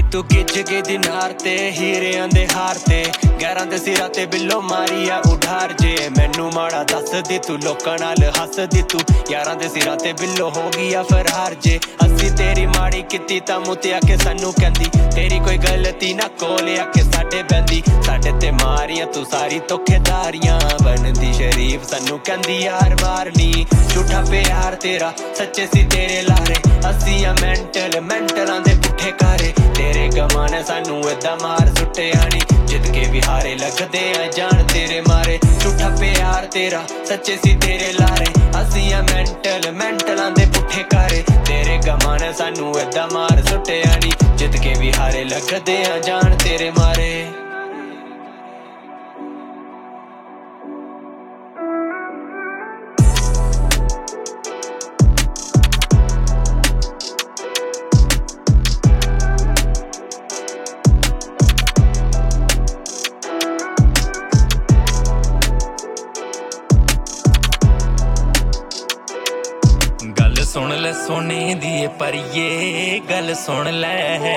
तू खिच के दिनार ते हीरियां दे हार ते गैरां दे सिरां ते बिल्लो मारी आ उधार जे मैनू माड़ा दस दी तू लोकां नाल हस दी तू यारां दे सिरां ते बिल्लो हो गया फरार जे असी तेरी माड़ी कीती तां मुत्या के सानू कहंदी तेरी कोई गलती ना कोल आके साडे बहंदी साडे ते मारियां तू सारी धोखेदारियां बनदी शरीफ सानू कहंदी यार मारनी झूठा प्यार तेरा सच्चे सी तेरे लारे असी आ मेंटलां दे पुट्ठे कारे तेरे गमां ने सानू इदां मार सुट्टिया नी जित के भी हारे लगदे आ जान तेरे मारे झूठा प्यार तेरा सच्चे सी तेरे लारे असी आ मेंटलां दे पुट्ठे कारे तेरे गमां ने सानू इदां मार सुट्टिया नी जित के भी हारे लगदे आ जान तेरे मारे सुन ले सोने दी परिए गल सुन ले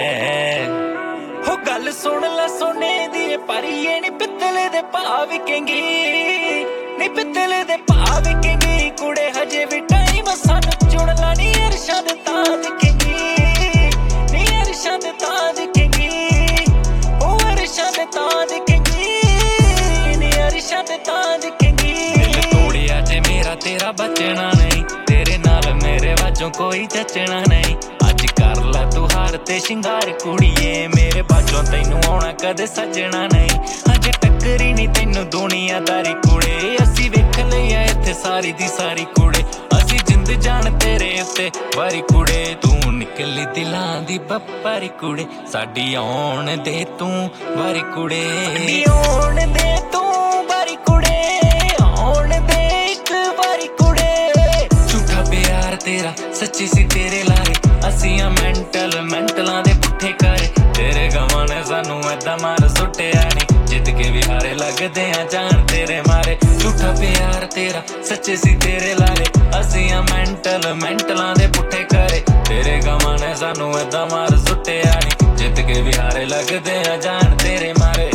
हो गल सुन ले सोने दी परिए नी पित्तले दे भाव विकेंगी नी पित्तले दे भाव विकेंगी कुड़े हजे भी टाइम सानू चुन लानी अरशद तां दिखेंगी नी अरशद तां दिखेंगी ओ अरशद तां दिखेंगी नी अरशद तां दिखेंगी दिल तोड़िया जे मेरा तेरा बचना नहीं तेरे नाल मेरे वाजों कोई जचना नहीं अज कर ला तू हार ते शिंगार कुड़िए मेरे बाजों तैनू आउणा कदे सजना नहीं अज टक्करी नहीं तैनू दुनियादारी कुड़े असी वेख लिया इत्थे सारी दी सारी कुड़े असी जिंद जान तेरे उत्ते वारी कुड़े तू निकली दिलां दी बप्पारी कुड़े साडी आउण दे तू वारी कुड़े साडी आउण दे तू वारी कुड़े आउण दे इक वारी कुड़े प्यार तेरा सच्ची सी तेरे लारे असी आ मेंटलां दे पुट्ठे करे तेरे गमां ने सानू इदां मार सुट्टिया नी जित के भी हारे लगदे आ जान तेरे मारे झूठा प्यार तेरा सच्चे सी तेरे लारे असी आ मेंटलां दे पुट्ठे करे तेरे गमां ने सानू इदां मार सुट्टिया नी जित के भी हारे लगदे आ जान तेरे मारे